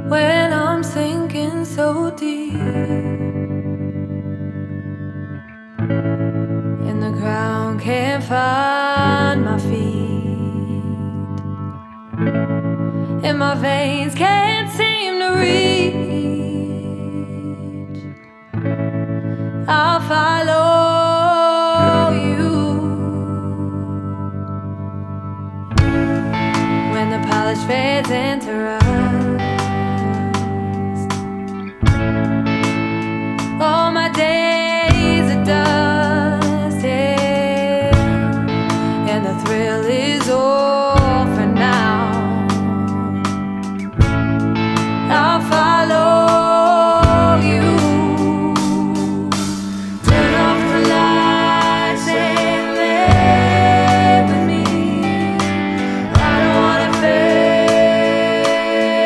when I'm sinking so deep and the ground can't find my feet, and my veins can't seem to reach. I'll follow